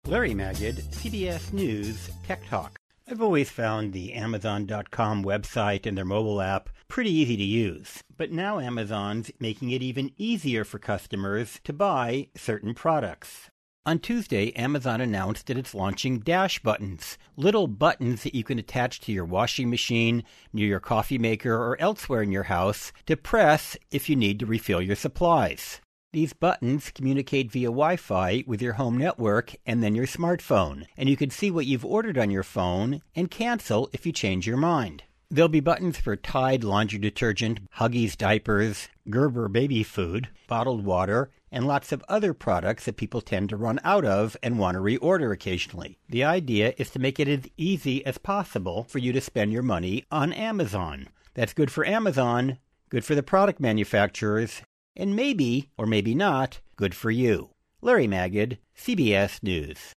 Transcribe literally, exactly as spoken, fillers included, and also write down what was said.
Larry Magid, C B S News Tech Talk. I've always found the Amazon dot com website and their mobile app pretty easy to use, but now Amazon's making it even easier for customers to buy certain products. On Tuesday, Amazon announced that it's launching Dash buttons, little buttons that you can attach to your washing machine, near your coffee maker, or elsewhere in your house to press if you need to refill your supplies. These buttons communicate via Wi-Fi with your home network and then your smartphone, and you can see what you've ordered on your phone and cancel if you change your mind. There'll be buttons for Tide laundry detergent, Huggies diapers, Gerber baby food, bottled water, and lots of other products that people tend to run out of and want to reorder occasionally. The idea is to make it as easy as possible for you to spend your money on Amazon. That's good for Amazon, good for the product manufacturers, and maybe, or maybe not, good for you. Larry Magid, C B S News.